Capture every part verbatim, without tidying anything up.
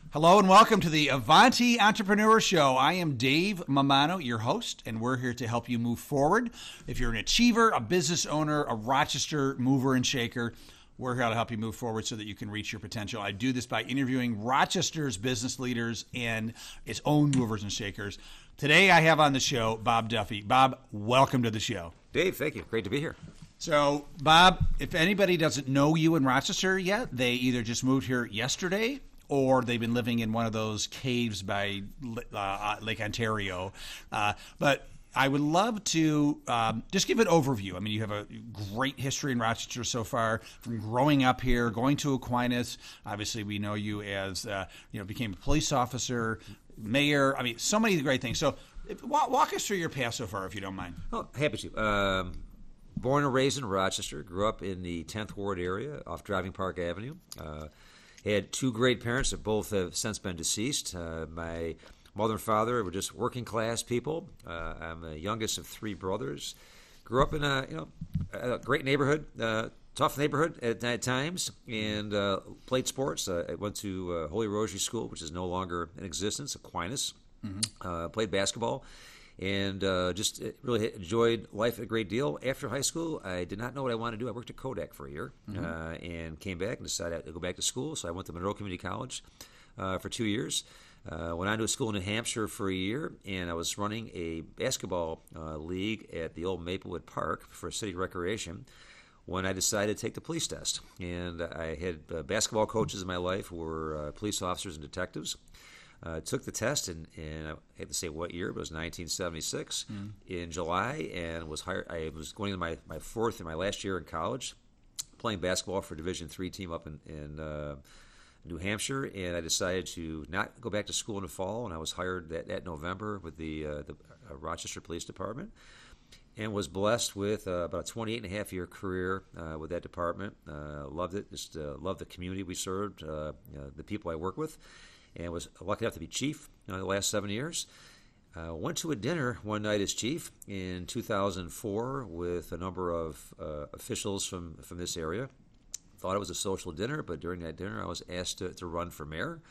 Hello and welcome to the Avanti Entrepreneur Show. I am Dave Mamano, your host, and we're here to help you move forward. If you're an achiever, a business owner, a Rochester mover and shaker, we're here to help you move forward so that you can reach your potential. I do this by interviewing Rochester's business leaders and its own movers and shakers. Today I have on the show Bob Duffy. Bob, welcome to the show. Dave, thank you. Great to be here. So, Bob, if anybody doesn't know you in Rochester yet, they either just moved here yesterday or they've been living in one of those caves by uh, Lake Ontario. Uh, but I would love to um, just give an overview. I mean, you have a great history in Rochester so far, from growing up here, going to Aquinas. Obviously, we know you as, uh, you know, became a police officer, mayor. I mean, so many great things. So if, walk, walk us through your past so far, if you don't mind. Oh, happy to. Um, born and raised in Rochester, grew up in the tenth Ward area off Driving Park Avenue. Uh, Had two great parents that both have since been deceased. Uh, my mother and father were just working class people. Uh, I'm the youngest of three brothers. Grew up in a you know a great neighborhood, uh, tough neighborhood at, at times, and uh, played sports. Uh, I went to uh, Holy Rosary School, which is no longer in existence, Aquinas. Mm-hmm. Uh, played basketball. And uh, just really enjoyed life a great deal. After high school, I did not know what I wanted to do. I worked at Kodak for a year mm-hmm. uh, and came back and decided to go back to school. So I went to Monroe Community College uh, for two years. Uh, went on to a school in New Hampshire for a year, and I was running a basketball uh, league at the old Maplewood Park for city recreation when I decided to take the police test. And I had uh, basketball coaches in my life who were uh, police officers and detectives. Uh, took the test, and, and I hate to say what year, but it was nineteen seventy-six mm. in July, and was hired. I was going into my, my fourth and my last year in college, playing basketball for a Division three team up in, in uh, New Hampshire, and I decided to not go back to school in the fall, and I was hired that, that November with the, uh, the uh, Rochester Police Department, and was blessed with uh, about a twenty-eight and a half year career uh, with that department. Uh, loved it, just uh, loved the community we served, uh, you know, the people I work with. And was lucky enough to be chief you know, the last seven years. Uh, went to a dinner one night as chief in two thousand four with a number of uh, officials from, from this area. Thought it was a social dinner, but during that dinner I was asked to, to run for mayor.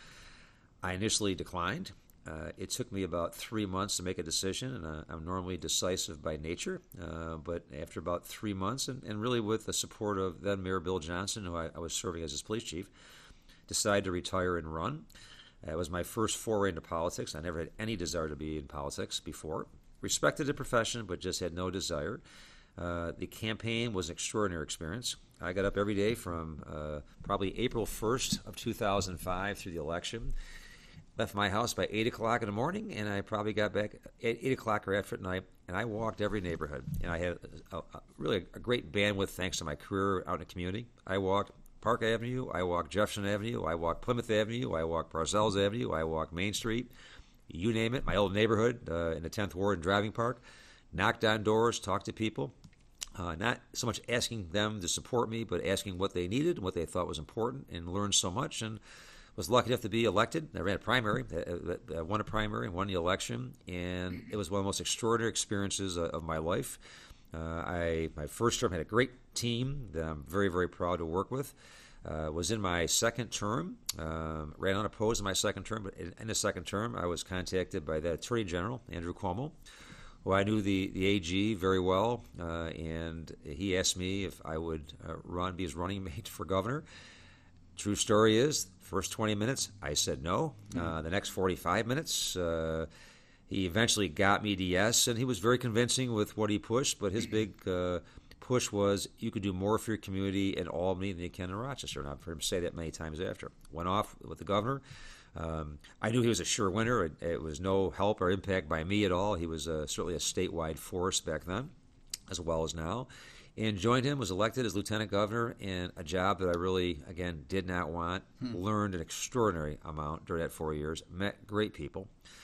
I initially declined. Uh, it took me about three months to make a decision, and uh, I'm normally decisive by nature. Uh, but after about three months, and, and really with the support of then Mayor Bill Johnson, who I, I was serving as his police chief, decided to retire and run. It was my first foray into politics. I never had any desire to be in politics before. Respected the profession, but just had no desire. Uh, the campaign was an extraordinary experience. I got up every day from uh, probably April first of two thousand five through the election. Left my house by eight o'clock in the morning, and I probably got back at eight o'clock or after at night, and I walked every neighborhood. And I had a, a, really a great bandwidth thanks to my career out in the community. I walked Park Avenue, I walk Jefferson Avenue, I walk Plymouth Avenue, I walk Parcells Avenue, I walk Main Street, you name it, my old neighborhood uh, in the tenth Ward in Driving Park. Knocked on doors, talked to people, uh, not so much asking them to support me, but asking what they needed and what they thought was important, and learned so much, and was lucky enough to be elected. I ran a primary, I won a primary and won the election, and it was one of the most extraordinary experiences of my life. Uh, I my first term had a great team that I'm very, very proud to work with. Uh, was in my second term, um, ran unopposed in my second term, but in, in the second term I was contacted by the Attorney General, Andrew Cuomo, who I knew the, the A G very well, uh, and he asked me if I would uh, run, be his running mate for governor. True story is, first twenty minutes, I said no. Mm-hmm. Uh, the next forty-five minutes, uh, he eventually got me to yes, and he was very convincing with what he pushed, but his big uh, push was you could do more for your community in Albany than you can in Rochester, and I've heard him say that many times after. Went off with the governor. Um, I knew he was a sure winner. It, it was no help or impact by me at all. He was uh, certainly a statewide force back then, as well as now. And joined him, was elected as lieutenant governor in a job that I really, again, did not want. Hmm. Learned an extraordinary amount during that four years. Met great people.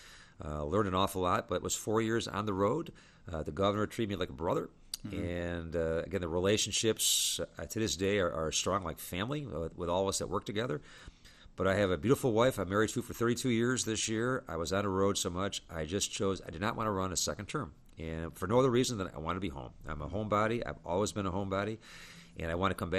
Uh, learned an awful lot, but it was four years on the road. Uh, the governor treated me like a brother. Mm-hmm. And, uh, again, the relationships uh, to this day are, are strong, like family, uh, with all of us that work together. But I have a beautiful wife I'm married to for thirty-two years this year. I was on the road so much, I just chose, I did not want to run a second term. And for no other reason than I want to be home. I'm a homebody. I've always been a homebody. And I want to come back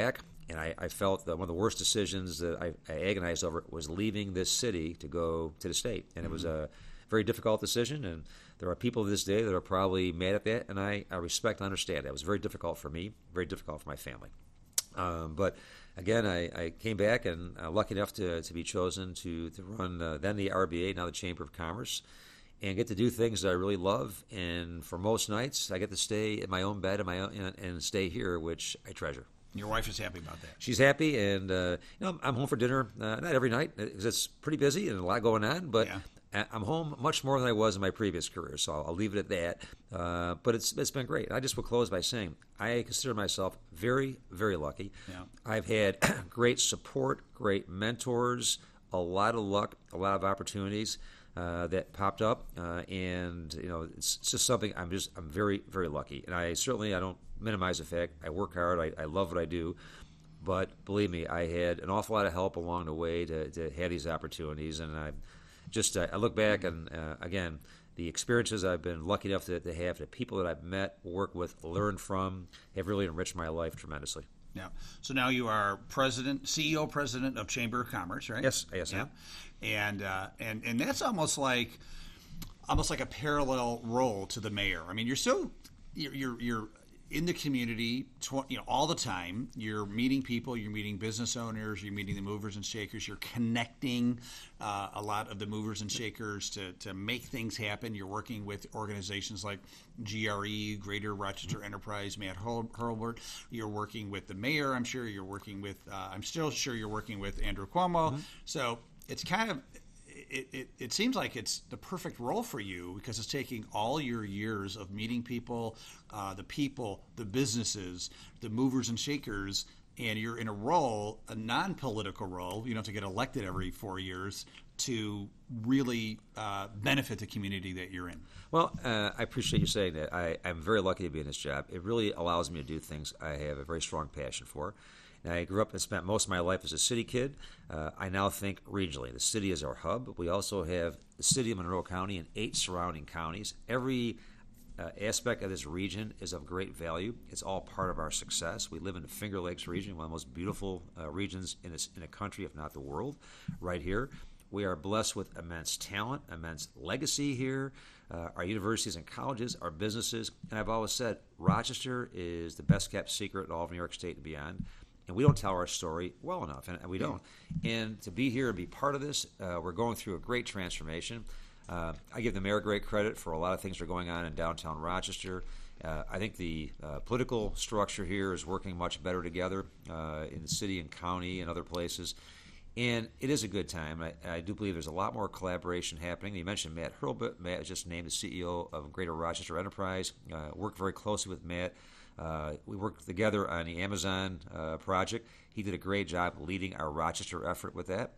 and I, I felt that one of the worst decisions that I, I agonized over was leaving this city to go to the state. And mm-hmm. it was a very difficult decision, and there are people to this day that are probably mad at that, and I, I respect and understand that. It was very difficult for me, very difficult for my family. Um, but again, I, I came back, and uh, lucky enough to, to be chosen to, to run uh, then the R B A, now the Chamber of Commerce, and get to do things that I really love. And for most nights, I get to stay in my own bed in my own, and, and stay here, which I treasure. Your wife is happy about that. She's happy, and uh, you know, I'm home for dinner, uh, not every night, because it's pretty busy and a lot going on, but yeah. I'm home much more than I was in my previous career, so I'll, I'll leave it at that. Uh, but it's it's been great. I just will close by saying I consider myself very, very lucky. Yeah. I've had great support, great mentors, a lot of luck, a lot of opportunities uh, that popped up, uh, and you know, it's, it's just something I'm just I'm very, very lucky. And I certainly I don't minimize the fact I work hard. I, I love what I do. But believe me, I had an awful lot of help along the way to, to have these opportunities, and I just uh, I look back and uh, again, the experiences I've been lucky enough to, to have, the people that I've met, worked with, learned from, have really enriched my life tremendously. Yeah. So now you are president, C E O, president of Chamber of Commerce, right? Yes. Yes. Yeah. And uh, and and that's almost like almost like a parallel role to the mayor. I mean, you're so you're you're. you're in the community, you know, all the time. You're meeting people, you're meeting business owners, you're meeting the movers and shakers, you're connecting uh, a lot of the movers and shakers to, to make things happen. You're working with organizations like G R E, Greater Rochester Enterprise, Matt Hurlbert. You're working with the mayor, I'm sure. You're working with, uh, I'm still sure you're working with Andrew Cuomo. Mm-hmm. So it's kind of, It, it, it seems like it's the perfect role for you because it's taking all your years of meeting people, uh, the people, the businesses, the movers and shakers, and you're in a role, a non-political role, you don't have to get elected every four years, to really uh, benefit the community that you're in. Well, uh, I appreciate you saying that. I, I'm very lucky to be in this job. It really allows me to do things I have a very strong passion for. I grew up and spent most of my life as a city kid. Uh, I now think regionally. The city is our hub. We also have the city of Monroe County and eight surrounding counties. Every uh, aspect of this region is of great value. It's all part of our success. We live in the Finger Lakes region, one of the most beautiful uh, regions in, this, in the country, if not the world, right here. We are blessed with immense talent, immense legacy here. Uh, our universities and colleges, our businesses. And I've always said Rochester is the best kept secret in all of New York State and beyond. And we don't tell our story well enough, and we don't. And to be here and be part of this, uh, we're going through a great transformation. Uh, I give the mayor great credit for a lot of things that are going on in downtown Rochester. Uh, I think the uh, political structure here is working much better together uh, in the city and county and other places. And it is a good time. I, I do believe there's a lot more collaboration happening. You mentioned Matt Hurlbut. Matt is just named the C E O of Greater Rochester Enterprise. Uh, worked very closely with Matt. Uh, we worked together on the Amazon uh, project. He did a great job leading our Rochester effort with that.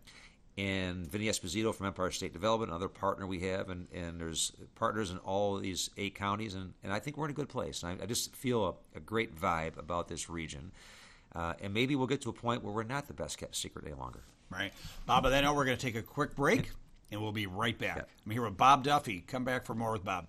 And Vinny Esposito from Empire State Development, another partner we have, and, and there's partners in all of these eight counties, and, and I think we're in a good place. And I, I just feel a, a great vibe about this region. Uh, and maybe we'll get to a point where we're not the best kept secret any longer. Right. Bob, I know we're going to take a quick break, and we'll be right back. Yeah. I'm here with Bob Duffy. Come back for more with Bob.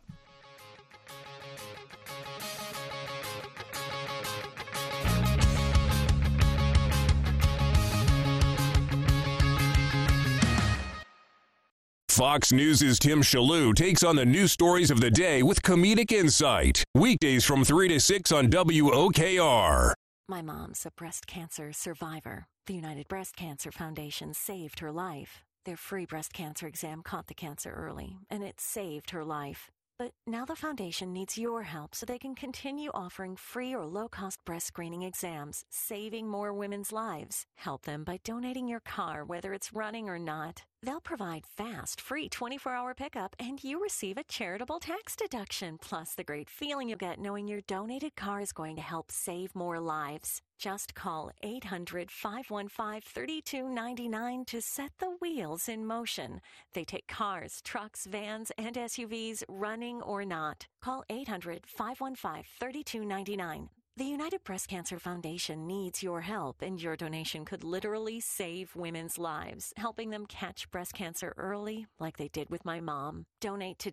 Fox News' Tim Shalhoub takes on the news stories of the day with comedic insight. Weekdays from three to six on W O K R. My mom's a breast cancer survivor. The United Breast Cancer Foundation saved her life. Their free breast cancer exam caught the cancer early, and it saved her life. But now the foundation needs your help so they can continue offering free or low-cost breast screening exams, saving more women's lives. Help them by donating your car, whether it's running or not. They'll provide fast, free twenty-four hour pickup, and you receive a charitable tax deduction, plus the great feeling you get knowing your donated car is going to help save more lives. Just call eight hundred, five one five, three two nine nine to set the wheels in motion. They take cars, trucks, vans, and S U Vs, running or not. Call eight hundred, five one five, three two nine nine. The United Breast Cancer Foundation needs your help, and your donation could literally save women's lives, helping them catch breast cancer early like they did with my mom. Donate today.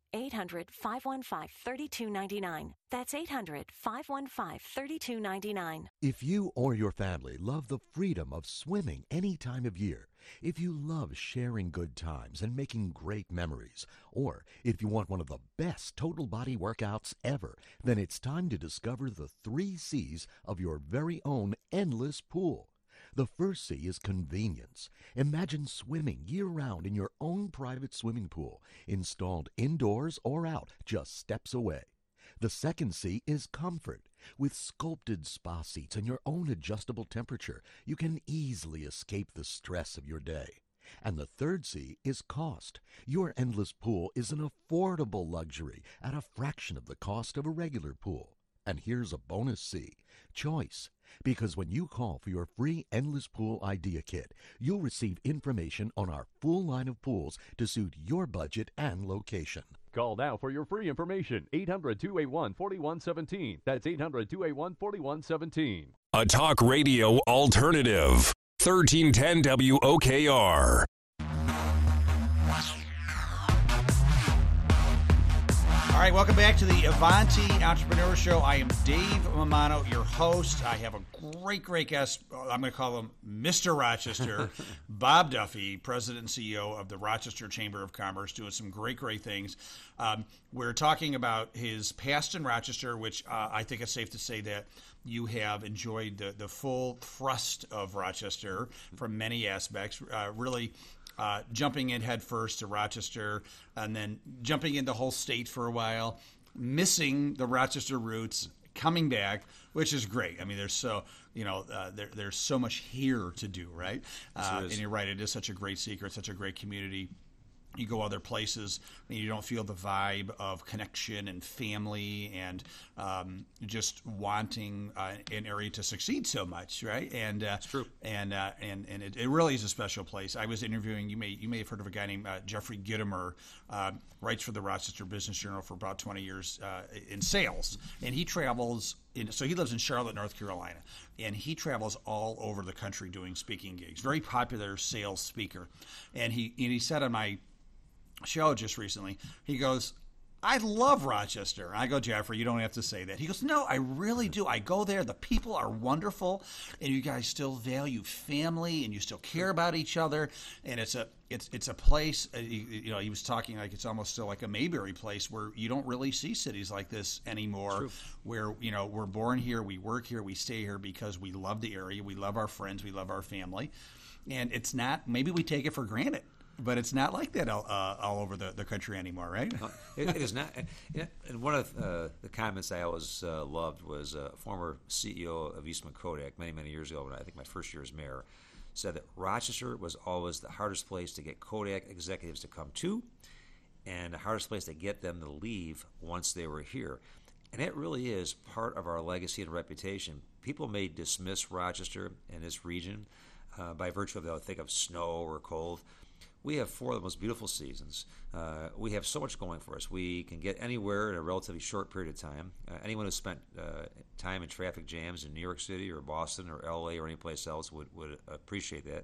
eight hundred, five one five, three two nine nine. That's eight hundred, five one five, three two nine nine. If you or your family love the freedom of swimming any time of year, if you love sharing good times and making great memories, or if you want one of the best total body workouts ever, then it's time to discover the three C's of your very own endless pool. The first C is convenience. Imagine swimming year-round in your own private swimming pool, installed indoors or out, just steps away. The second C is comfort. With sculpted spa seats and your own adjustable temperature, you can easily escape the stress of your day. And the third C is cost. Your endless pool is an affordable luxury at a fraction of the cost of a regular pool. And here's a bonus C, choice. Because when you call for your free Endless Pool Idea Kit, you'll receive information on our full line of pools to suit your budget and location. Call now for your free information. eight hundred, two eight one, four one one seven. That's eight hundred, two eight one, four one one seven. A talk radio alternative. thirteen ten W O K R. All right, welcome back to the Avanti Entrepreneur Show. I am Dave Mamano, your host. I have a great, great guest. I'm going to call him Mister Rochester, Bob Duffy, President and C E O of the Rochester Chamber of Commerce, doing some great, great things. Um, we're talking about his past in Rochester, which uh, I think it's safe to say that you have enjoyed the, the full thrust of Rochester from many aspects, uh, really Uh, jumping in head first to Rochester and then jumping in the whole state for a while, missing the Rochester roots, coming back, which is great. I mean, there's so, you know, uh, there, there's so much here to do, right? Uh, and you're right, it is such a great secret, such a great community. You go other places and you don't feel the vibe of connection and family and um, just wanting uh, an area to succeed so much, right? And uh, it's true. And uh, and and it, it really is a special place. I was interviewing. You may you may have heard of a guy named uh, Jeffrey Gitomer, uh, writes for the Rochester Business Journal for about twenty years uh, in sales, and he travels. In, so he lives in Charlotte, North Carolina, and he travels all over the country doing speaking gigs. Very popular sales speaker, and he and he said on my show just recently, he goes, I love Rochester. I go, Jeffrey, you don't have to say that. He goes, no, I really do. I go there. The people are wonderful, and you guys still value family, and you still care about each other. And it's a it's it's a place. Uh, you, you know, he was talking like it's almost still like a Mayberry place where you don't really see cities like this anymore. Where you know we're born here, we work here, we stay here because we love the area, we love our friends, we love our family, and it's not. Maybe we take it for granted. But it's not like that all, uh, all over the, the country anymore, right? No, it, it is not. And one of uh, the comments I always uh, loved was a former C E O of Eastman Kodak many, many years ago, when I think my first year as mayor, said that Rochester was always the hardest place to get Kodak executives to come to and the hardest place to get them to leave once they were here. And it really is part of our legacy and reputation. People may dismiss Rochester and this region uh, by virtue of they'll think of snow or cold. We have four of the most beautiful seasons. Uh, we have so much going for us. We can get anywhere in a relatively short period of time. Uh, anyone who's spent uh, time in traffic jams in New York City or Boston or L A or anyplace else would, would appreciate that.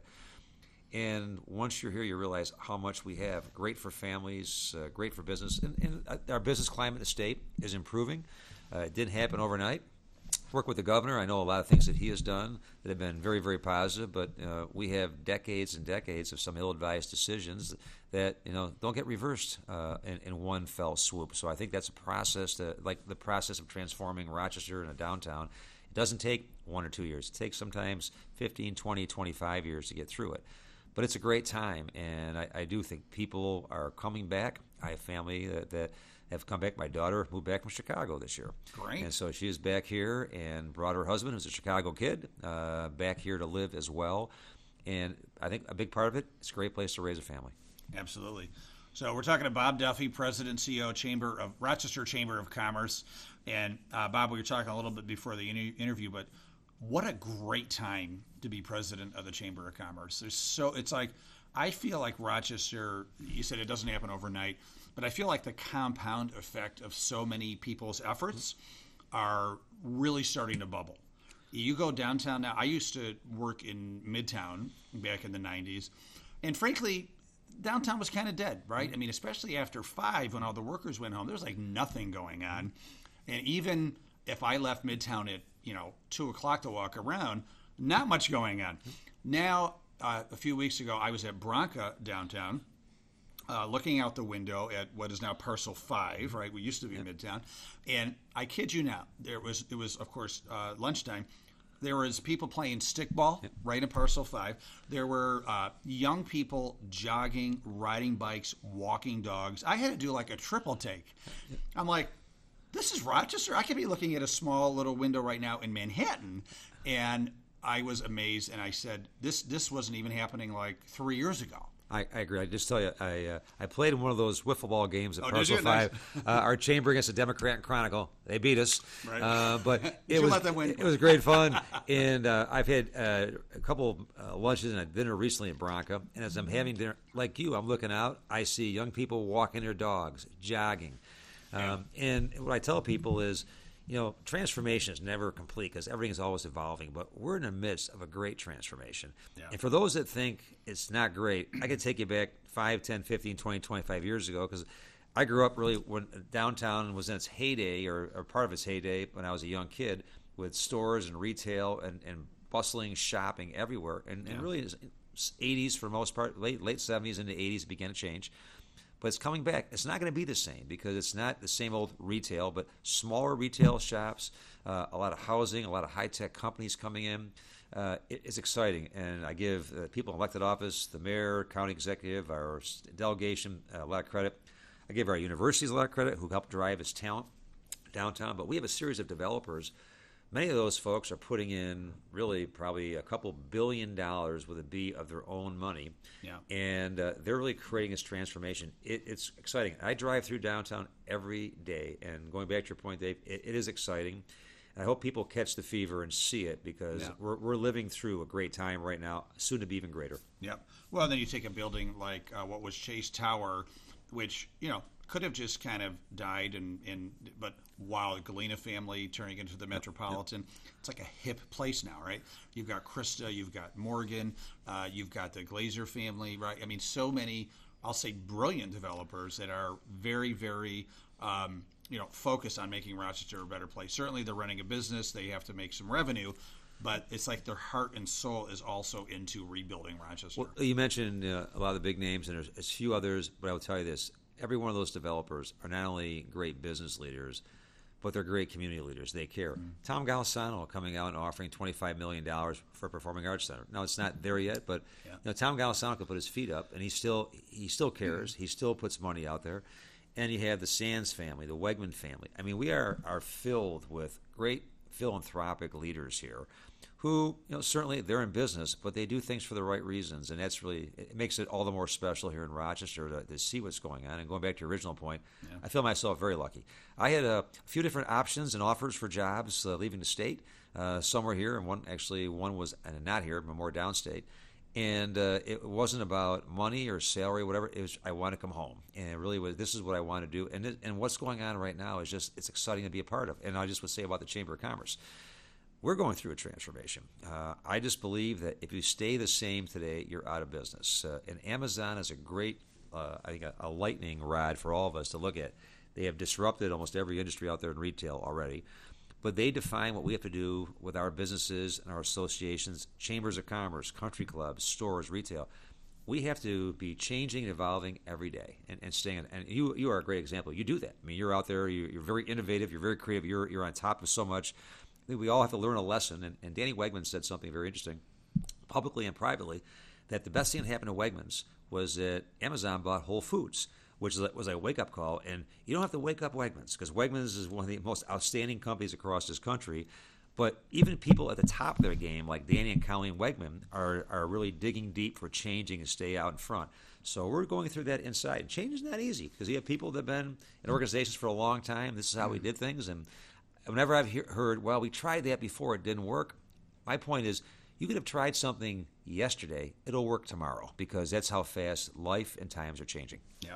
And once you're here, you realize how much we have. Great for families, uh, great for business. And, and our business climate in the state is improving. Uh, it didn't happen overnight. Work with the governor. I know a lot of things that he has done that have been very, very positive, but uh, we have decades and decades of some ill-advised decisions that, you know, don't get reversed uh, in, in one fell swoop. So I think that's a process, that, like the process of transforming Rochester into a downtown. It doesn't take one or two years. It takes sometimes fifteen, twenty, twenty-five years to get through it. But it's a great time, and I, I do think people are coming back. I have family that, that have come back. My daughter moved back from Chicago this year. Great. And so she is back here and brought her husband, who's a Chicago kid, uh, back here to live as well. And I think a big part of it, it's a great place to raise a family. Absolutely. So we're talking to Bob Duffy, President and C E O Chamber of Rochester Chamber of Commerce. And uh, Bob, we were talking a little bit before the inter- interview, but what a great time to be president of the Chamber of Commerce. There's so it's like I feel like Rochester, you said it doesn't happen overnight, but I feel like the compound effect of so many people's efforts are really starting to bubble. You go downtown now. I used to work in Midtown back in the nineties, and frankly, downtown was kind of dead, right? I mean, especially after five when all the workers went home, there was like nothing going on. And even if I left Midtown at, you know, two o'clock to walk around, not much going on. Now, uh, a few weeks ago, I was at Bronca downtown, uh, looking out the window at what is now Parcel Five, right? We used to be Midtown, and I kid you not, there was it was of course uh, lunchtime. There was people playing stickball yep. right in Parcel Five. There were uh, young people jogging, riding bikes, walking dogs. I had to do like a triple take. Yep. I'm like, this is Rochester. I could be looking at a small little window right now in Manhattan, and I was amazed. And I said, this this wasn't even happening like three years ago. I, I agree. I just tell you, I uh, I played in one of those wiffle ball games at oh, Parcel Five. Nice. uh, our chamber against the Democrat and Chronicle. They beat us, right. uh, but it was it was great fun. And uh, I've had uh, a couple uh, lunches and a dinner recently in Bronca. And as I'm having dinner, like you, I'm looking out. I see young people walking their dogs, jogging. Um, and what I tell people is, you know, transformation is never complete because everything is always evolving, but we're in the midst of a great transformation. Yeah. And for those that think it's not great, I can take you back five, ten, fifteen, twenty, twenty-five years ago because I grew up really when downtown was in its heyday or, or part of its heyday when I was a young kid with stores and retail and, and bustling shopping everywhere. And, yeah. and really, eighties for the most part, late late seventies into eighties it began to change. But it's coming back. It's not going to be the same because it's not the same old retail, but smaller retail shops, uh, a lot of housing, a lot of high-tech companies coming in. Uh, it, it's exciting, and I give uh, people in elected office, the mayor, county executive, our delegation uh, a lot of credit. I give our universities a lot of credit who helped drive its talent downtown. But we have a series of developers. Many of those folks are putting in really probably a couple billion dollars with a B of their own money. Yeah. And uh, they're really creating this transformation. It, it's exciting. I drive through downtown every day. And going back to your point, Dave, it, it is exciting. And I hope people catch the fever and see it because yeah. we're, we're living through a great time right now, soon to be even greater. Yeah. Well, then you take a building like uh, what was Chase Tower, which, you know, could have just kind of died, and, and but wow, the Galena family turning into the Metropolitan, yep. it's like a hip place now, right? You've got Krista, you've got Morgan, uh, you've got the Glazer family, right? I mean, so many, I'll say, brilliant developers that are very, very, um, you know, focused on making Rochester a better place. Certainly, they're running a business; they have to make some revenue. But it's like their heart and soul is also into rebuilding Rochester. Well, you mentioned uh, a lot of the big names, and there's, there's a few others, but I will tell you this. Every one of those developers are not only great business leaders, but they're great community leaders. They care. Mm-hmm. Tom Golisano coming out and offering twenty-five million dollars for a performing arts center. Now, it's not there yet, but yeah. you know, Tom Golisano could put his feet up, and he still he still cares. Mm-hmm. He still puts money out there. And you have the Sands family, the Wegman family. I mean, we are, are filled with great philanthropic leaders here who, you know, certainly they're in business, but they do things for the right reasons, and that's really, it makes it all the more special here in Rochester to, to see what's going on. And going back to your original point, yeah. I feel myself very lucky. I had a few different options and offers for jobs uh, leaving the state. Uh, some were here, and one actually one was uh, not here, but more downstate. And uh, it wasn't about money or salary or whatever. It was, I want to come home. And it really was, this is what I want to do. And it, and what's going on right now is just, it's exciting to be a part of. And I just would say about the Chamber of Commerce, we're going through a transformation. Uh, I just believe that if you stay the same today, you're out of business. Uh, and Amazon is a great, uh, I think, a, a lightning rod for all of us to look at. They have disrupted almost every industry out there in retail already. But they define what we have to do with our businesses and our associations, chambers of commerce, country clubs, stores, retail. We have to be changing and evolving every day and, and staying. And you you are a great example. You do that. I mean, you're out there. You're, you're very innovative. You're very creative. You're you're on top of so much. I think we all have to learn a lesson. And, and Danny Wegman said something very interesting, publicly and privately, that the best thing that happened to Wegmans was that Amazon bought Whole Foods, which was a wake-up call. And you don't have to wake up Wegmans, because Wegmans is one of the most outstanding companies across this country. But even people at the top of their game, like Danny and Colleen Wegman, are, are really digging deep for changing and stay out in front. So we're going through that inside. Change is not easy, because you have people that have been in organizations for a long time. This is how we did things. And whenever I've he- heard, well, we tried that before, it didn't work, my point is, you could have tried something yesterday. It'll work tomorrow, because that's how fast life and times are changing. Yep.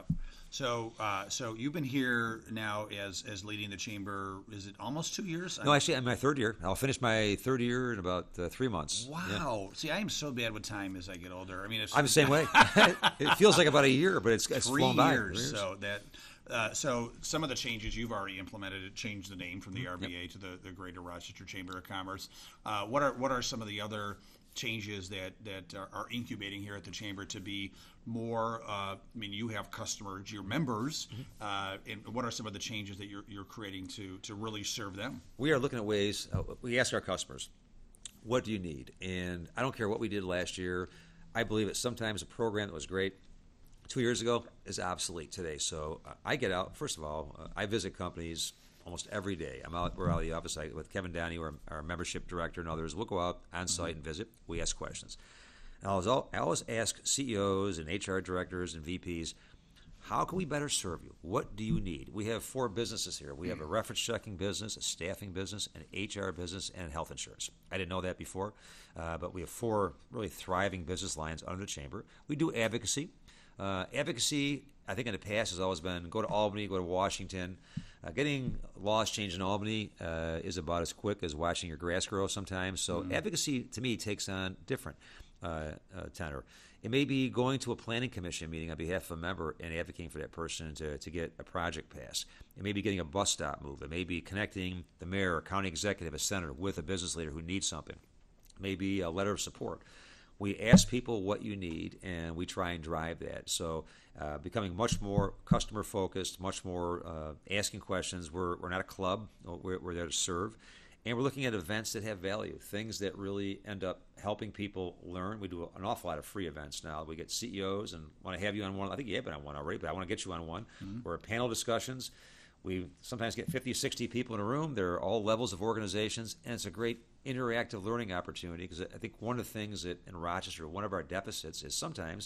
So, uh, so you've been here now as as leading the chamber. Is it almost two years? No, actually, I'm in my third year. I'll finish my third year in about uh, three months. Wow. Yeah. See, I am so bad with time as I get older. I mean, it's, I'm the same way. It feels like about a year, but it's, it's three flown by. years. Three years. So that. Uh, so some of the changes you've already implemented, it changed the name from the R B A yep. to the, the Greater Rochester Chamber of Commerce. Uh, what are what are some of the other changes that that are, are incubating here at the chamber to be more? Uh, I mean, you have customers, your members, mm-hmm. uh, and what are some of the changes that you're you're creating to to really serve them? We are looking at ways. Uh, we ask our customers, "What do you need?" And I don't care what we did last year. I believe that sometimes a program that was great two years ago is obsolete today. So uh, I get out. First of all, uh, I visit companies almost every day. I'm out. We're out of the office I, with Kevin Downey, our, our membership director, and others. We'll go out on site mm-hmm. and visit. We ask questions. And I, was all, I always ask C E Os and H R directors and V Ps, how can we better serve you? What do you need? We have four businesses here. We have a reference checking business, a staffing business, an H R business, and health insurance. I didn't know that before, uh, but we have four really thriving business lines under the chamber. We do advocacy. Uh, advocacy, I think in the past, has always been go to Albany, go to Washington. Uh, getting laws changed in Albany uh, is about as quick as watching your grass grow sometimes. So mm-hmm. advocacy, to me, takes on different uh, uh, tenor. It may be going to a planning commission meeting on behalf of a member and advocating for that person to, to get a project passed. It may be getting a bus stop moved. It may be connecting the mayor, a county executive, a senator with a business leader who needs something. It may be a letter of support. We ask people what you need, and we try and drive that. So uh, becoming much more customer-focused, much more uh, asking questions. We're, we're not a club. We're, we're there to serve. And we're looking at events that have value, things that really end up helping people learn. We do an awful lot of free events now. We get C E Os and want to have you on one. I think you have been on one already, but I want to get you on one. Mm-hmm. We're panel discussions. We sometimes get fifty, sixty people in a room. They're all levels of organizations, and it's a great interactive learning opportunity because I think one of the things that in Rochester, one of our deficits is sometimes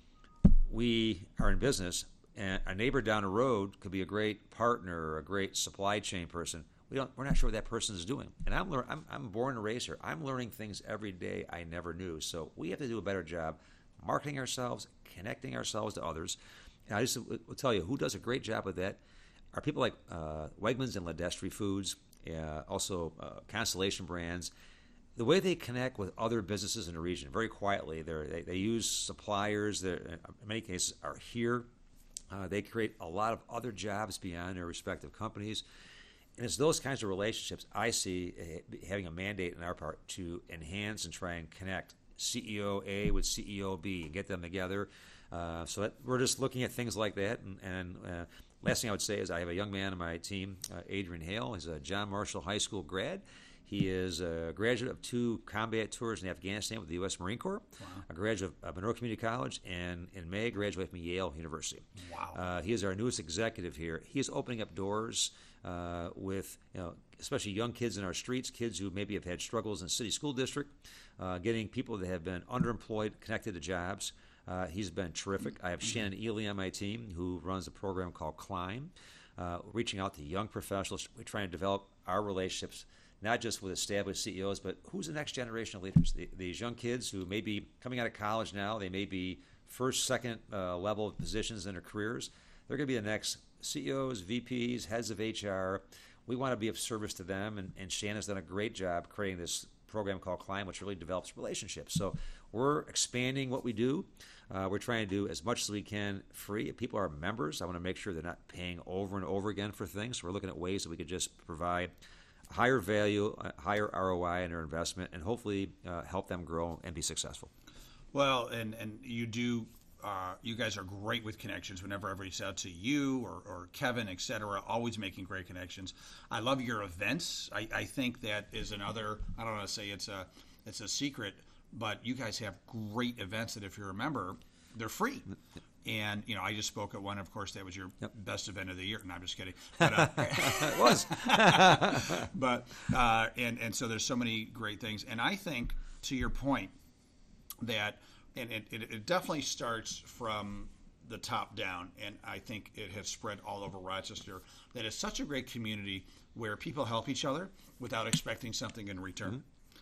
we are in business, and a neighbor down the road could be a great partner or a great supply chain person. We don't, we're not sure what that person is doing. And I'm, lear- I'm, I'm born and raised here. I'm learning things every day I never knew. So we have to do a better job marketing ourselves, connecting ourselves to others. And I just will tell you, who does a great job with that are people like uh, Wegmans and Ledestri Foods, uh, also uh, Constellation Brands. The way they connect with other businesses in the region, very quietly, they they use suppliers that in many cases are here. Uh, they create a lot of other jobs beyond their respective companies. And it's those kinds of relationships I see having a mandate on our part to enhance and try and connect C E O A with C E O B and get them together. Uh, so that, we're just looking at things like that. And, and uh, last thing I would say is I have a young man on my team, uh, Adrian Hale. He's a John Marshall High School grad. He is a graduate of two combat tours in Afghanistan with the U S Marine Corps, wow. a graduate of Monroe Community College, and in May, graduated from Yale University. Wow. Uh, he is our newest executive here. He is opening up doors uh, with, you know, especially young kids in our streets, kids who maybe have had struggles in the city school district, uh, getting people that have been underemployed connected to jobs. Uh, he's been terrific. I have Shannon Ely on my team who runs a program called Climb, uh, reaching out to young professionals. We're trying to develop our relationships not just with established C E Os, but who's the next generation of leaders? The, these young kids who may be coming out of college now, they may be first, second uh, level of positions in their careers. They're going to be the next C E Os, V Ps, heads of H R. We want to be of service to them, and, and Shannon's done a great job creating this program called Climb, which really develops relationships. So we're expanding what we do. Uh, we're trying to do as much as we can free. If people are members, I want to make sure they're not paying over and over again for things. So we're looking at ways that we could just provide higher value, higher R O I in their investment, and hopefully uh, help them grow and be successful. Well, and, and you do, uh, you guys are great with connections whenever I reach out to you or, or Kevin, et cetera, always making great connections. I love your events. I, I think that is another, I don't want to say it's a, it's a secret, but you guys have great events that if you remember, they're free. And, you know, I just spoke at one, of course, that was your yep. best event of the year. No, I'm just kidding. But, uh, it was. but, uh, and, and so there's so many great things. And I think, to your point, that, and it, it, it definitely starts from the top down, and I think it has spread all over Rochester, that it's such a great community where people help each other without expecting something in return. Mm-hmm.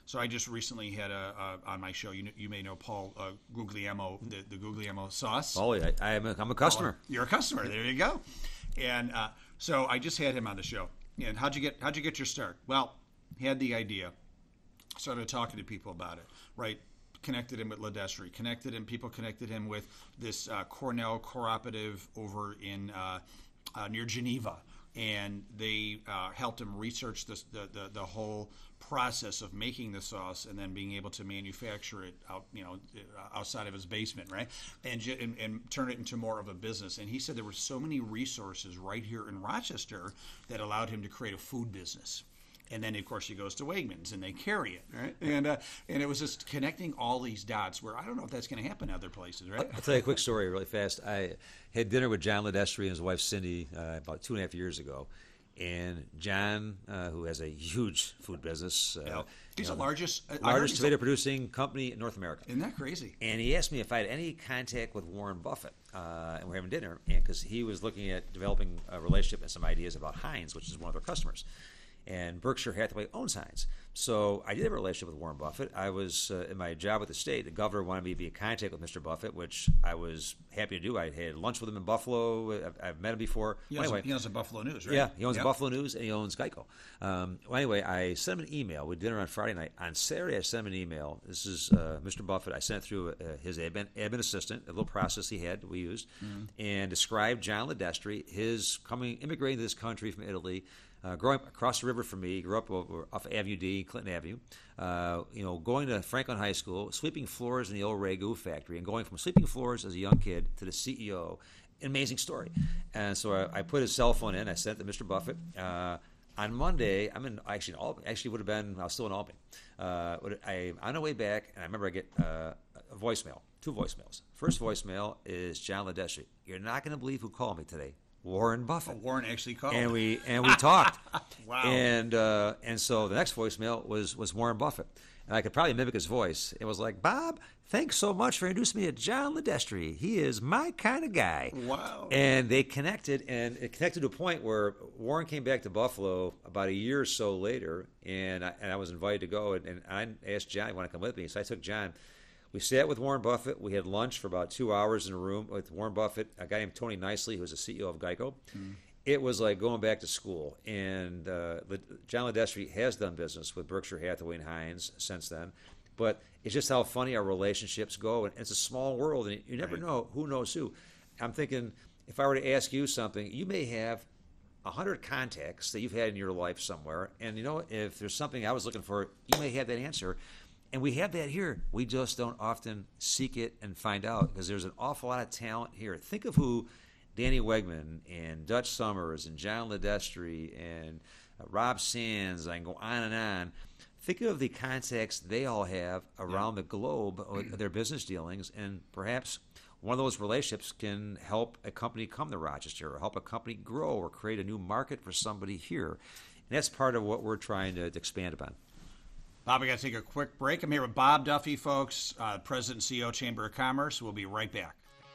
So I just recently had a, a on my show. You know, you may know Paul uh, Guglielmo, the, the Guglielmo sauce. Oh, I, I'm a, I'm a customer. Oh, you're a customer. There you go. And uh, so I just had him on the show. And how'd you get how'd you get your start? Well, he had the idea. Started talking to people about it. Right. Connected him with Ledestri. Connected him. People connected him with this uh, Cornell cooperative over in uh, uh, near Geneva. And they uh, helped him research this, the, the the whole process of making the sauce and then being able to manufacture it out, you know, outside of his basement, right? And, and and turn it into more of a business. And he said there were so many resources right here in Rochester that allowed him to create a food business. And then, of course, he goes to Wegmans, and they carry it, right? And uh, and it was just connecting all these dots where I don't know if that's going to happen in other places, right? I'll tell you a quick story really fast. I had dinner with John Ledestri and his wife, Cindy, uh, about two and a half years ago. And John, uh, who has a huge food business. Uh, yeah. He's you know, the largest uh, largest tomato-producing company in North America. Isn't that crazy? And he asked me if I had any contact with Warren Buffett. Uh, and we're having dinner because he was looking at developing a relationship and some ideas about Heinz, which is one of their customers. And Berkshire Hathaway owns Heinz. So I did have a relationship with Warren Buffett. I was, uh, in my job with the state, the governor wanted me to be in contact with Mister Buffett, which I was happy to do. I had lunch with him in Buffalo. I've, I've met him before. He well, owns, anyway, he owns the Buffalo News, right? Yeah, he owns yep. the Buffalo News, and he owns Geico. Um, well, anyway, I sent him an email. We had dinner on Friday night. On Saturday, I sent him an email. This is uh, Mister Buffett. I sent it through uh, his admin, admin assistant, a little process he had that we used, mm-hmm. and described John Ledestri, his coming, immigrating to this country from Italy, Uh, growing up across the river from me, grew up over, off Avenue D, Clinton Avenue. Uh, you know, going to Franklin High School, sweeping floors in the old Ragu factory, and going from sweeping floors as a young kid to the C E O. An amazing story. And so I, I put his cell phone in. I sent it to Mister Buffett. Uh, on Monday, I'm in actually in Albany. Actually, would have been I was still in Albany. Uh, I on the way back, and I remember I get uh, a voicemail, two voicemails. First voicemail is John Ledestri. You're not going to believe who called me today. Warren Buffett. Oh, Warren actually called, and we and we talked. Wow! And uh, and so the next voicemail was was Warren Buffett, and I could probably mimic his voice. It was like, Bob, thanks so much for introducing me to John Ledestri. He is my kind of guy. Wow! And they connected, and it connected to a point where Warren came back to Buffalo about a year or so later, and I, and I was invited to go, and, and I asked John, "You want to come with me?" So I took John. We sat with Warren Buffett. We had lunch for about two hours in a room with Warren Buffett, a guy named Tony Nicely, who was the C E O of Geico. Mm. It was like going back to school. And uh, John Ledestri has done business with Berkshire Hathaway and Heinz since then. But it's just how funny our relationships go. And it's a small world, and you never right. know who knows who. I'm thinking, if I were to ask you something, you may have a hundred contacts that you've had in your life somewhere. And, you know, if there's something I was looking for, you may have that answer. And we have that here. We just don't often seek it and find out because there's an awful lot of talent here. Think of who Danny Wegman and Dutch Summers and John Ledestri and uh, Rob Sands, I can go on and on. Think of the contacts they all have around yeah. the globe with their business dealings, and perhaps one of those relationships can help a company come to Rochester or help a company grow or create a new market for somebody here. And that's part of what we're trying to, to expand upon. Bob, we got to take a quick break. I'm here with Bob Duffy, folks, uh, President and C E O, Chamber of Commerce. We'll be right back.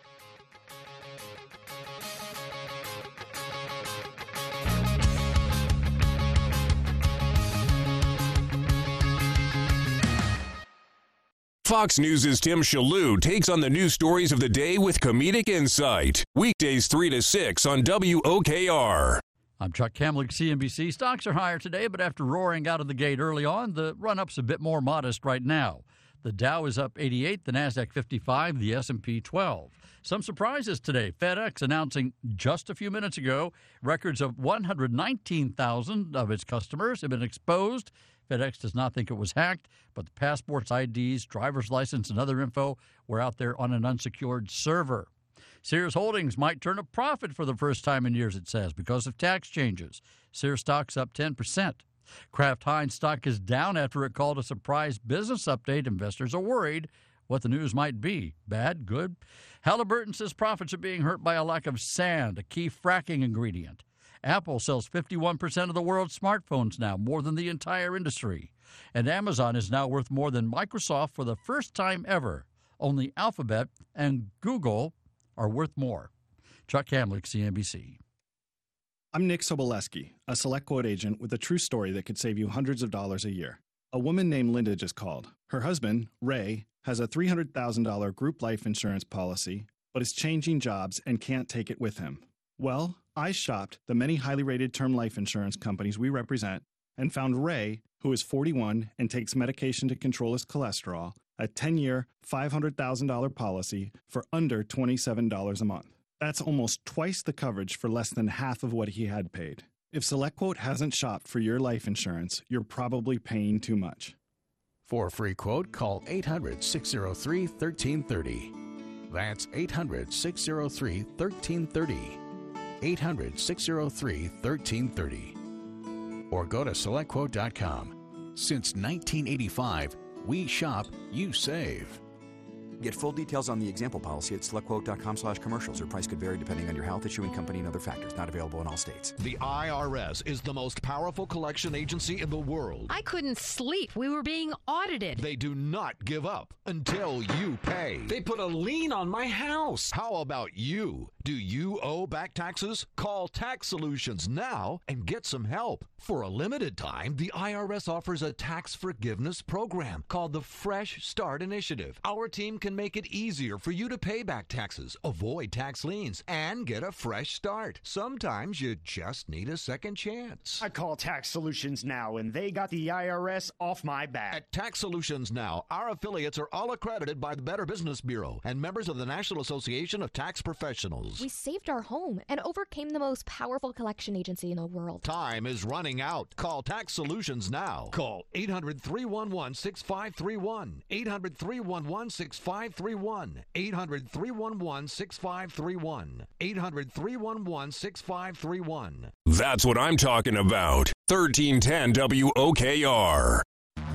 Fox News' Tim Shalhoub takes on the news stories of the day with comedic insight. Weekdays three to six on W O K R. I'm Chuck Kamlich, C N B C. Stocks are higher today, but after roaring out of the gate early on, the run-up's a bit more modest right now. The Dow is up eighty-eight, the NASDAQ fifty-five, the S and P twelve. Some surprises today. FedEx announcing just a few minutes ago records of one hundred nineteen thousand of its customers have been exposed. FedEx does not think it was hacked, but the passports, I Ds, driver's license, and other info were out there on an unsecured server. Sears Holdings might turn a profit for the first time in years, it says, because of tax changes. Sears stock's up ten percent. Kraft Heinz stock is down after it called a surprise business update. Investors are worried what the news might be. Bad? Good? Halliburton says profits are being hurt by a lack of sand, a key fracking ingredient. Apple sells fifty-one percent of the world's smartphones now, more than the entire industry. And Amazon is now worth more than Microsoft for the first time ever. Only Alphabet and Google are worth more. Chuck Kamlich, C N B C. I'm Nick Soboleski, a Select Quote agent with a true story that could save you hundreds of dollars a year. A woman named Linda just called. Her husband, Ray, has a three hundred thousand dollars group life insurance policy, but is changing jobs and can't take it with him. Well, I shopped the many highly rated term life insurance companies we represent and found Ray, who is forty-one and takes medication to control his cholesterol, a ten-year, five hundred thousand dollars policy for under twenty-seven dollars a month. That's almost twice the coverage for less than half of what he had paid. If SelectQuote hasn't shopped for your life insurance, you're probably paying too much. For a free quote, call eight hundred, six oh three, one three three oh. That's eight hundred, six oh three, one three three oh. eight hundred, six oh three, one three three oh. Or go to select quote dot com. Since nineteen eighty-five, we shop, you save. Get full details on the example policy at select quote dot com slash commercials. Or price could vary depending on your health, issuing company, and other factors. Not available in all states. The I R S is the most powerful collection agency in the world. I couldn't sleep. We were being audited. They do not give up until you pay. They put a lien on my house. How about you? Do you owe back taxes? Call Tax Solutions now and get some help. For a limited time, the I R S offers a tax forgiveness program called the Fresh Start Initiative. Our team can make it easier for you to pay back taxes, avoid tax liens, and get a fresh start. Sometimes you just need a second chance. I call Tax Solutions now, and they got the I R S off my back. At Tax Solutions Now, our affiliates are all accredited by the Better Business Bureau and members of the National Association of Tax Professionals. We saved our home and overcame the most powerful collection agency in the world. Time is running out. Call Tax Solutions now. Call eight hundred, three one one, six five three one. eight hundred, three one one, six five three one. eight hundred, three one one, six five three one. eight hundred, three one one, six five three one. That's what I'm talking about. thirteen ten W O K R.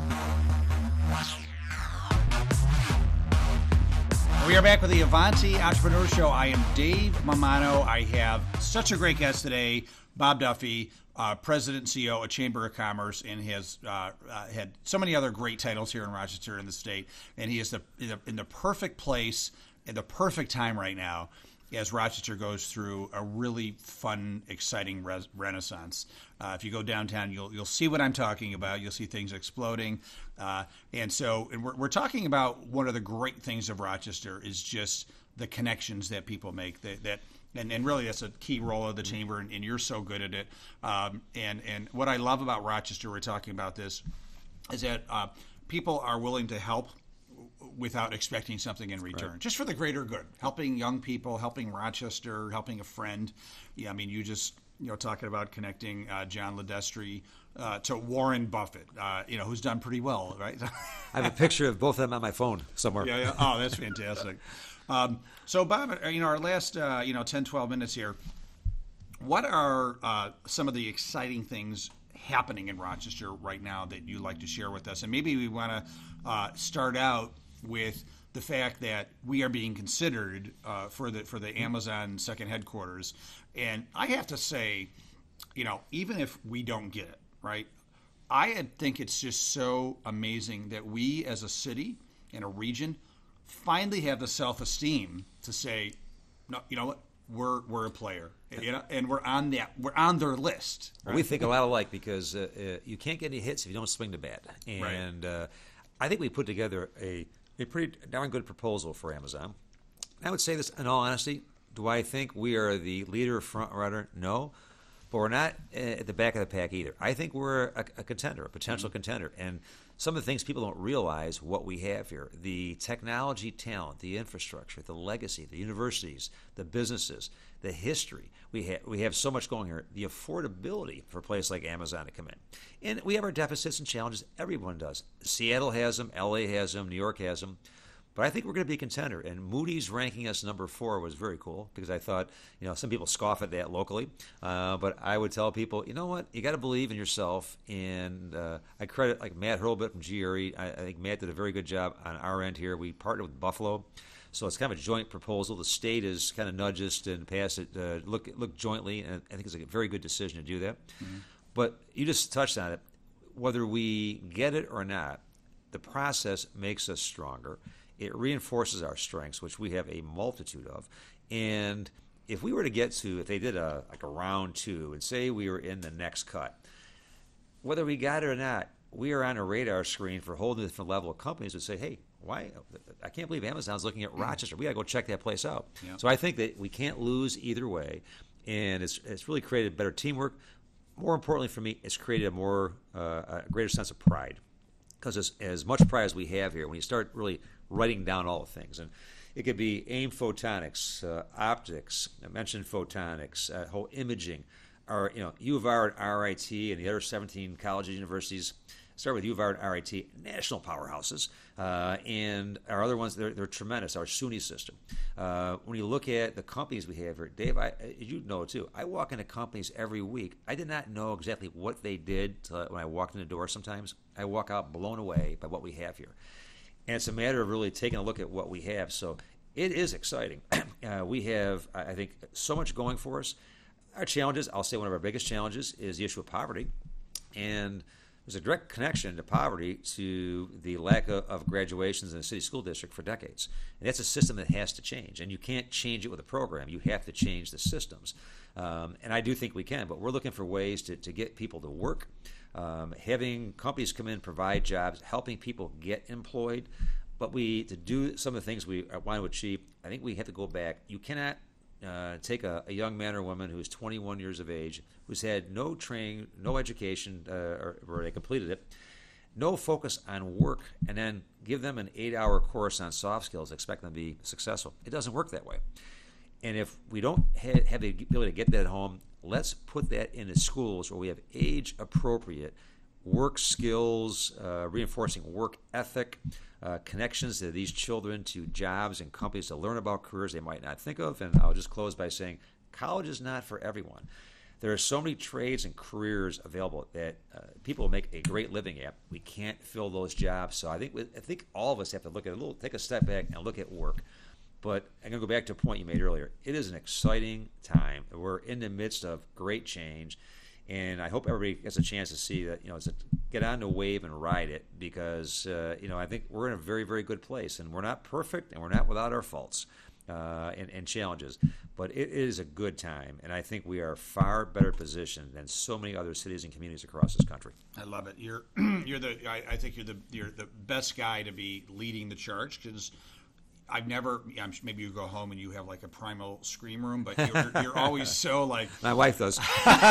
We are back with the Avanti Entrepreneur Show. I am Dave Mamano. I have such a great guest today, Bob Duffy, uh, President and C E O of Chamber of Commerce, and has uh, uh, had so many other great titles here in Rochester in the state. And he is the, in, the, in the perfect place, in the perfect time right now, as Rochester goes through a really fun, exciting res- renaissance. Uh, if you go downtown, you'll you'll see what I'm talking about. You'll see things exploding. Uh, and so and we're, we're talking about one of the great things of Rochester is just the connections that people make. That, that and, and really that's a key role of the chamber, and, and you're so good at it. Um, and, and what I love about Rochester, we're talking about this, is that uh, people are willing to help without expecting something in return, right. Just for the greater good, helping young people, helping Rochester, helping a friend. Yeah, I mean, you just, you know, talking about connecting uh, John Ledestri uh, to Warren Buffett, uh, you know, who's done pretty well, right? I have a picture of both of them on my phone somewhere. Yeah, yeah. Oh, that's fantastic. um, so, Bob, you know, our last, uh, you know, ten, twelve minutes here, what are uh, some of the exciting things happening in Rochester right now that you'd like to share with us? And maybe we want to uh, start out with the fact that we are being considered uh, for the for the Amazon second headquarters. And I have to say, you know, even if we don't get it, right, I think it's just so amazing that we as a city and a region finally have the self-esteem to say, no, you know what, we're we're a player, you know, and we're on that we're on their list. Right? Well, we think a lot alike because uh, uh, you can't get any hits if you don't swing the bat. And right. uh, I think we put together a a pretty darn good proposal for Amazon. I would say this in all honesty. Do I think we are the leader, front runner? No. But we're not at the back of the pack either. I think we're a, a contender, a potential mm-hmm. contender. And some of the things people don't realize what we have here, the technology talent, the infrastructure, the legacy, the universities, the businesses, the history. We have, we have so much going here. The affordability for a place like Amazon to come in. And we have our deficits and challenges. Everyone does. Seattle has them. L A has them. New York has them. But I think we're going to be a contender. And Moody's ranking us number four was very cool because I thought, you know, some people scoff at that locally. Uh, but I would tell people, you know what? You got to believe in yourself. And uh, I credit like Matt Hurlbut from G R E. I, I think Matt did a very good job on our end here. We partnered with Buffalo. So it's kind of a joint proposal. The state has kind of nudged us and passed it, uh, look look jointly, and I think it's a very good decision to do that. Mm-hmm. But you just touched on it. Whether we get it or not, the process makes us stronger. It reinforces our strengths, which we have a multitude of. And if we were to get to, if they did a like a round two, and say we were in the next cut, whether we got it or not, we are on a radar screen for a whole different level of companies that say, hey, why? I can't believe Amazon's looking at Rochester. We got to go check that place out. Yeah. So I think that we can't lose either way, and it's it's really created better teamwork. More importantly for me, it's created a more uh, a greater sense of pride, because as, as much pride as we have here, when you start really writing down all the things, and it could be AIM Photonics, uh, optics, I mentioned photonics, uh, whole imaging, or you know U of R and R I T and the other seventeen colleges, universities. Start with U of R and R I T, national powerhouses, uh, and our other ones, they're, they're tremendous, our SUNY system. Uh, when you look at the companies we have here, Dave, I, you know too, I walk into companies every week. I did not know exactly what they did till, when I walked in the door sometimes. I walk out blown away by what we have here. And it's a matter of really taking a look at what we have. So it is exciting. uh, we have, I think, so much going for us. Our challenges, I'll say one of our biggest challenges is the issue of poverty. And there's a direct connection to poverty to the lack of, of graduations in the city school district for decades. And that's a system that has to change. And you can't change it with a program. You have to change the systems. Um, and I do think we can, but we're looking for ways to, to get people to work, um, having companies come in, provide jobs, helping people get employed. But we to do some of the things we want to achieve, I think we have to go back. You cannot Uh, take a, a young man or woman who's twenty-one years of age, who's had no training, no education, uh, or, or they completed it, no focus on work, and then give them an eight-hour course on soft skills, expect them to be successful. It doesn't work that way. And if we don't ha- have the ability to get that home, let's put that into schools where we have age-appropriate work skills, uh, reinforcing work ethic, uh, connections to these children to jobs and companies to learn about careers they might not think of. And I'll just close by saying college is not for everyone. There are so many trades and careers available that uh, people make a great living at. We can't fill those jobs. So I think we, I think all of us have to look at a little, take a step back and look at work. But I'm going to go back to a point you made earlier. It is an exciting time. We're in the midst of great change. And I hope everybody gets a chance to see that, you know, it's a, get on the wave and ride it, because, uh, you know, I think we're in a very, very good place. And we're not perfect, and we're not without our faults uh, and, and challenges. But it is a good time, and I think we are far better positioned than so many other cities and communities across this country. I love it. You're, you're the. I, I think you're the. You're the best guy to be leading the charge, because I've never. I'm, maybe you go home and you have like a primal scream room, but you're, you're always so like. My wife does.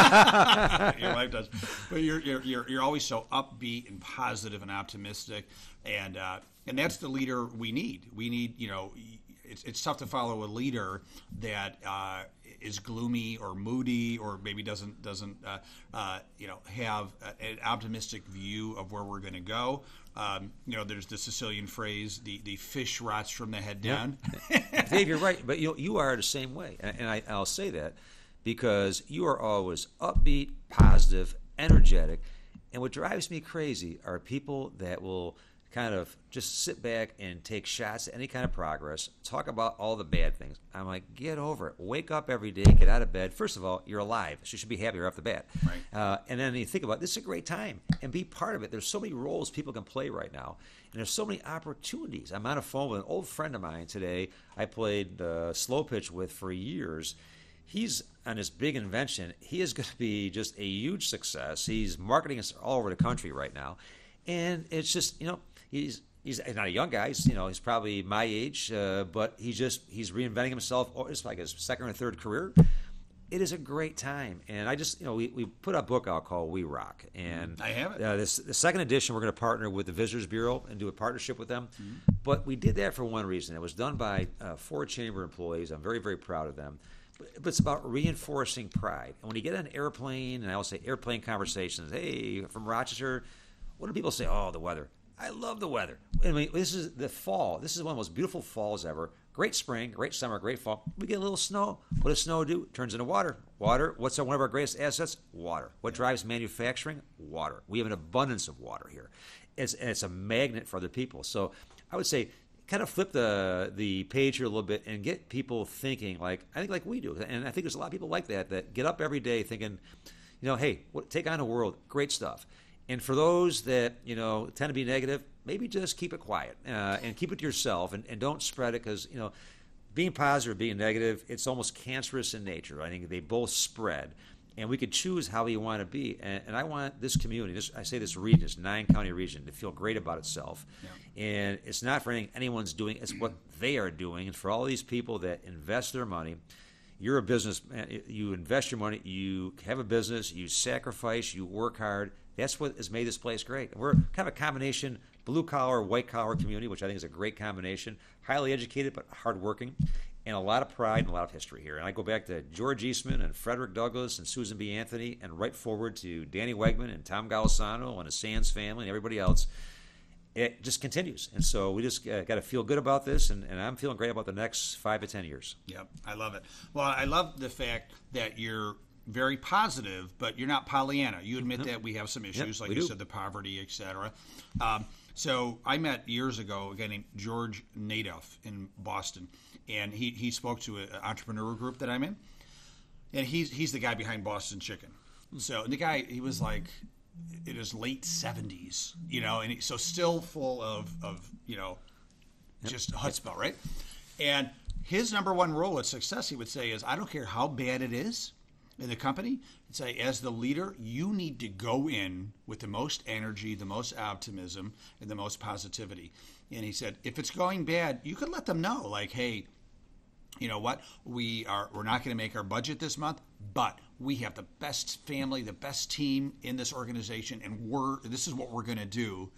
Your wife does, but you're, you're you're you're always so upbeat and positive and optimistic, and uh, and that's the leader we need. We need, you know. It's, it's tough to follow a leader that uh, is gloomy or moody, or maybe doesn't doesn't uh, uh, you know have a, an optimistic view of where we're going to go. Um, you know, there's the Sicilian phrase: "the the fish rots from the head down." Yeah. Dave, you're right, but you you are the same way, and, and I, I'll say that because you are always upbeat, positive, energetic, and what drives me crazy are people that will kind of just sit back and take shots at any kind of progress, talk about all the bad things. I'm like, get over it. Wake up every day, get out of bed. First of all, you're alive, so you should be happy right off the bat. Right. Uh, and then you think about, this is a great time, and be part of it. There's so many roles people can play right now, and there's so many opportunities. I'm on a phone with an old friend of mine today I played uh, slow pitch with for years. He's on this big invention. He is going to be just a huge success. He's marketing us all over the country right now. And it's just, you know, he's he's not a young guy. He's, you know, he's probably my age, uh, but he's just he's reinventing himself. Oh, it's like his second or third career. It is a great time, and I just, you know, we, we put a book out called We Rock, and I have it. Uh, this the second edition. We're going to partner with the Visitors Bureau and do a partnership with them. Mm-hmm. But we did that for one reason. It was done by uh, four chamber employees. I'm very very proud of them. But it's about reinforcing pride. And when you get on an airplane, and I will say airplane conversations, hey, from Rochester. What do people say? Oh, the weather. I love the weather. I mean, this is the fall. This is one of the most beautiful falls ever. Great spring, great summer, great fall. We get a little snow. What does snow do? It turns into water. Water. What's one of our greatest assets? Water. What drives manufacturing? Water. We have an abundance of water here. It's, and it's a magnet for other people. So I would say kind of flip the the page here a little bit and get people thinking like, I think like we do. And I think there's a lot of people like that, that get up every day thinking, you know, hey, what, take on the world. Great stuff. And for those that, you know, tend to be negative, maybe just keep it quiet uh, and keep it to yourself, and, and don't spread it, because, you know, being positive or being negative, it's almost cancerous in nature. I think they both spread. and we could choose how we want to be. And, and I want this community, this I say this region, this nine-county region, to feel great about itself. Yeah. And it's not for anything anyone's doing. It's what they are doing. And for all these people that invest their money, you're a business, you invest your money, you have a business, you sacrifice, you work hard. That's what has made this place great. We're kind of a combination, blue-collar, white-collar community, which I think is a great combination, highly educated but hardworking, and a lot of pride and a lot of history here. And I go back to George Eastman and Frederick Douglass and Susan B. Anthony, and right forward to Danny Wegman and Tom Golisano and the Sands family and everybody else. It just continues. And so we just uh, got to feel good about this, and, and I'm feeling great about the next five to ten years. Yep, I love it. Well, I love the fact that you're very positive, but you're not Pollyanna. You admit Yep. that we have some issues, Yep, like we you do. said, the poverty, et cetera. Um, so I met years ago a guy named George Nadoff in Boston, and he, he spoke to an entrepreneur group that I'm in, and he's he's the guy behind Boston Chicken. So and the guy, he was like in his late seventies, you know, and he, so still full of, of you know, Yep. just chutzpah, right? And his number one rule of success, he would say, is I don't care how bad it is in the company, he'd say, as the leader, you need to go in with the most energy, the most optimism, and the most positivity. And he said, if it's going bad, you could let them know, like, hey, you know what, we are we're not going to make our budget this month, but we have the best family, the best team in this organization, and we're this is what we're going to do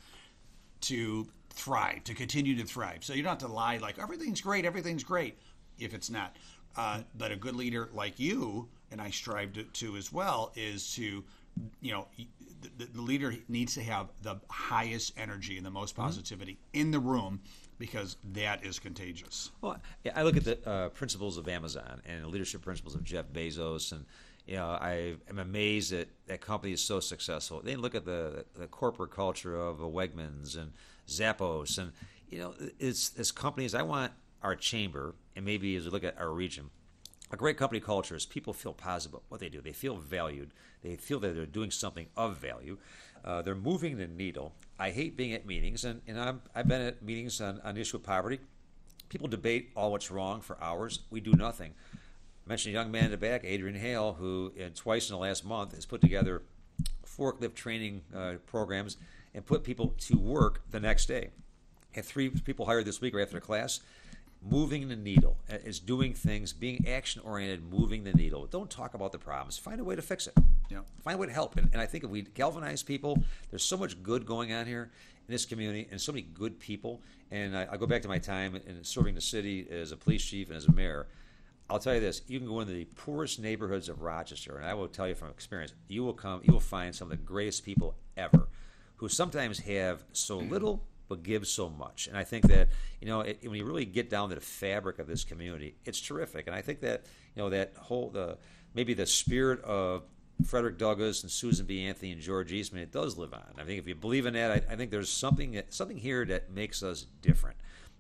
to thrive, to continue to thrive. So you don't have to lie like everything's great, everything's great, if it's not. Uh, but a good leader like you, and I strive to, to as well, is to, you know, the, the leader needs to have the highest energy and the most positivity mm-hmm. in the room, because that is contagious. Well, yeah, I look at the uh, principles of Amazon and the leadership principles of Jeff Bezos, and you know, I am amazed that that company is so successful. Then look at the the corporate culture of Wegmans and Zappos, and you know, it's it's companies. I want our chamber, and maybe as we look at our region, a great company culture is people feel positive about what they do. They feel valued. They feel that they're doing something of value. Uh, they're moving the needle. I hate being at meetings, and, and I'm, I've been at meetings on, on the issue of poverty. People debate all what's wrong for hours. We do nothing. I mentioned a young man in the back, Adrian Hale, who uh, twice in the last month has put together forklift training uh, programs and put people to work the next day. Had three people hired this week right after the class. Moving the needle is doing things, being action-oriented, moving the needle. Don't talk about the problems. Find a way to fix it. Yeah. Find a way to help. And, and I think if we galvanize people, there's so much good going on here in this community and so many good people. And I, I go back to my time in serving the city as a police chief and as a mayor. I'll tell you this, you can go into the poorest neighborhoods of Rochester, and I will tell you from experience, you will come, you will find some of the greatest people ever who sometimes have so little but give so much. And I think that, you know, it, when you really get down to the fabric of this community, it's terrific. And I think that, you know, that whole, the maybe the spirit of Frederick Douglass and Susan B. Anthony and George Eastman, it does live on. I think if you believe in that, I, I think there's something something here that makes us different.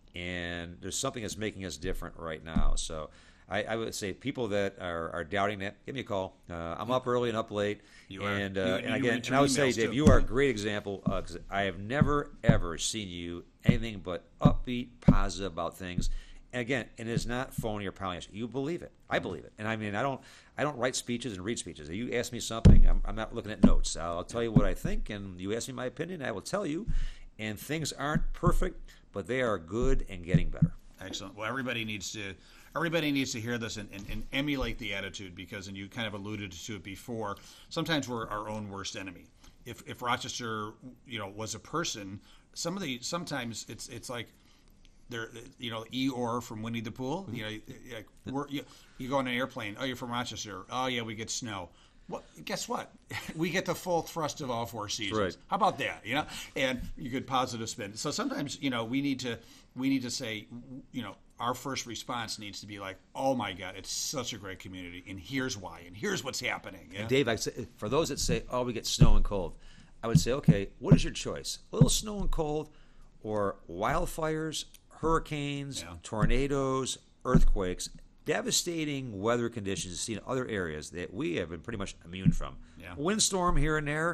And there's something that's making us different right now. So I, I would say people that are, are doubting that, give me a call. Uh, I'm up early and up late. You are. And, uh, You- and you again, return and I would say, emails, Dave, too. you are a great example because I have never, ever seen you anything but upbeat, positive about things. And again, it is not phony or Pollyanna. You believe it. I believe it. And I mean, I don't I don't write speeches and read speeches. If you ask me something, I'm, I'm not looking at notes. I'll tell you what I think, and you ask me my opinion, I will tell you. And things aren't perfect, but they are good and getting better. Excellent. Well, everybody needs to everybody needs to hear this and, and, and emulate the attitude, because, and you kind of alluded to it before, sometimes we're our own worst enemy. If if Rochester, you know, was a person, some of the sometimes it's it's like they're, you know, Eeyore from Winnie the Pooh. You know, like we're, you, you go on an airplane. Oh, you're from Rochester. Oh, yeah, we get snow. Well, guess what? We get the full thrust of all four seasons. Right. How about that? You know, and you could positive spin. So sometimes, you know, we need to we need to say, you know, our first response needs to be like, oh my God, it's such a great community, and here's why, and here's what's happening. Yeah? And Dave, I say, for those that say, oh, we get snow and cold, I would say, okay, what is your choice? A little snow and cold, or wildfires, hurricanes, Yeah. tornadoes, earthquakes, devastating weather conditions seen in other areas that we have been pretty much immune from. Yeah. Windstorm here and there,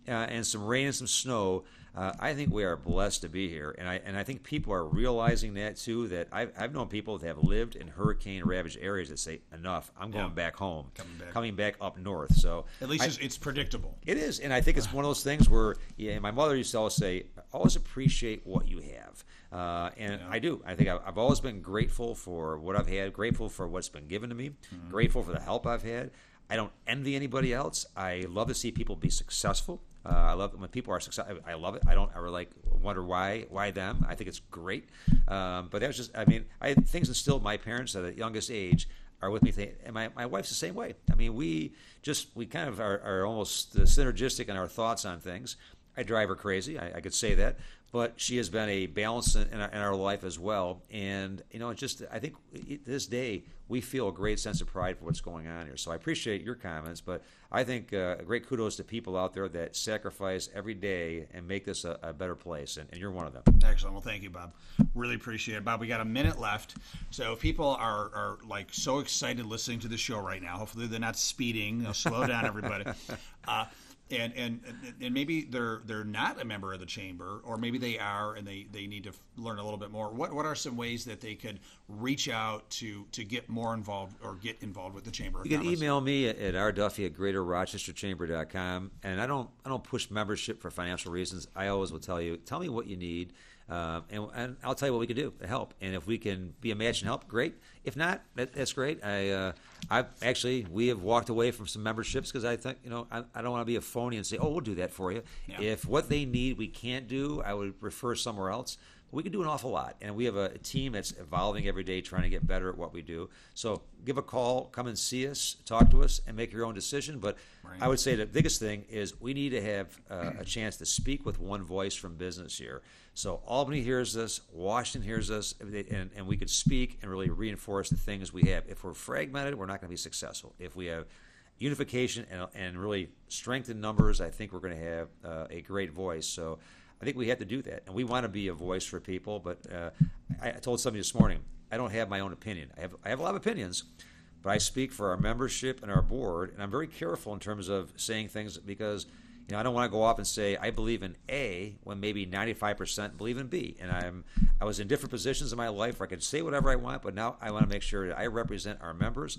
uh, and some rain and some snow, uh, I think we are blessed to be here. And I and I think people are realizing that, too, that I've, I've known people that have lived in hurricane-ravaged areas that say, enough, I'm going yeah. back home, coming back. coming back up north. So At least I, it's, it's predictable. It is, and I think it's one of those things where yeah, my mother used to always say, always appreciate what you have. Uh, and yeah. I do. I think I've, I've always been grateful for what I've had, grateful for what's been given to me, mm-hmm. grateful for the help I've had. I don't envy anybody else. I love to see people be successful. Uh, I love when people are successful. I love it. I don't ever like wonder why why them. I think it's great. Um, but that was just. I mean, I had things instilled my parents at the youngest age are with me. And my, my wife's the same way. I mean, we just we kind of are, are almost synergistic in our thoughts on things. I drive her crazy. I, I could say that. But she has been a balance in our, in our life as well. And, you know, it's just, I think this day we feel a great sense of pride for what's going on here. So I appreciate your comments, but I think uh, great kudos to people out there that sacrifice every day and make this a, a better place. And, and you're one of them. Excellent. Well, thank you, Bob. Really appreciate it. Bob, we got a minute left. So if people are, are like so excited listening to the show right now, hopefully they're not speeding. They'll slow down, everybody. Uh, And, and and maybe they're they're not a member of the chamber, or maybe they are, and they, they need to learn a little bit more. What what are some ways that they could reach out to, to get more involved or get involved with the chamber? You can email me at, at r duffy at greater rochester chamber dot com, and I don't I don't push membership for financial reasons. I always will tell you, tell me what you need. Um, and, and I'll tell you what we can do to help. And if we can be a match and help, great. If not, that, that's great. I, uh, I actually, we have walked away from some memberships because I think, you know, I, I don't want to be a phony and say, oh, we'll do that for you. Yeah. If what they need we can't do, I would refer somewhere else. We can do an awful lot. And we have a team that's evolving every day, trying to get better at what we do. So give a call, come and see us, talk to us, and make your own decision. But right. I would say the biggest thing is we need to have uh, a chance to speak with one voice from business here. So Albany hears us, Washington hears us, and, and we could speak and really reinforce the things we have. If we're fragmented, we're not going to be successful. If we have unification and, and really strength in numbers, I think we're going to have uh, a great voice. So I think we have to do that, and we want to be a voice for people. But uh, I, I told somebody this morning, I don't have my own opinion. I have I have a lot of opinions, but I speak for our membership and our board, and I'm very careful in terms of saying things because you know I don't want to go off and say I believe in A when maybe ninety-five percent believe in B. And I'm I was in different positions in my life where I could say whatever I want, but now I want to make sure that I represent our members.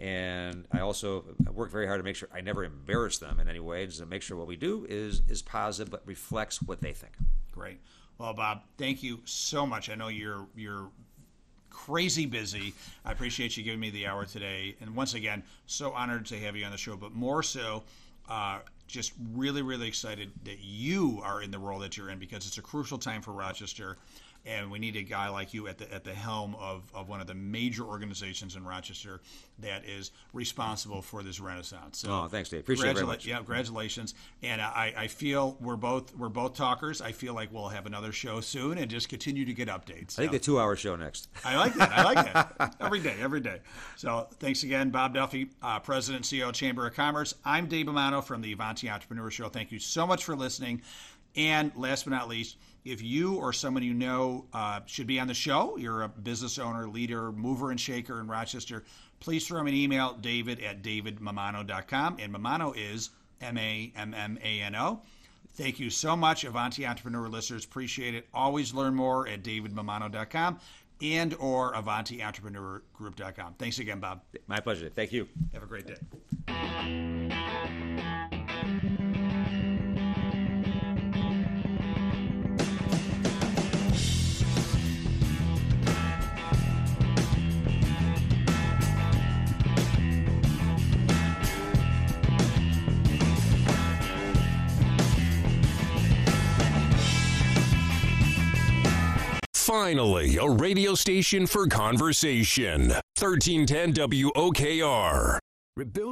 And I also work very hard to make sure I never embarrass them in any way, just to make sure what we do is is positive but reflects what they think. Great. Well, Bob, thank you so much. I know you're you're crazy busy. I appreciate you giving me the hour today. And once again, so honored to have you on the show, but more so, uh, just really, really excited that you are in the role that you're in because it's a crucial time for Rochester. And we need a guy like you at the at the helm of, of one of the major organizations in Rochester that is responsible for this renaissance. So oh, thanks, Dave. Appreciate it very much. Yeah, congratulations. And I, I feel we're both we're both talkers. I feel like we'll have another show soon and just continue to get updates. I think so, the two-hour show next. I like that. I like that. Every day, every day. So thanks again, Bob Duffy, uh, President and C E O of Chamber of Commerce. I'm Dave Bomano from the Avanti Entrepreneur Show. Thank you so much for listening. And last but not least, if you or someone you know uh, should be on the show, you're a business owner, leader, mover and shaker in Rochester, please throw me an email, david at david mamano dot com. And Mamano is M A M M A N O. Thank you so much, Avanti Entrepreneur listeners. Appreciate it. Always learn more at david mamano dot com and or avanti entrepreneur group dot com. Thanks again, Bob. My pleasure. Thank you. Have a great day. Finally, a radio station for conversation. thirteen ten W O K R. Rebuild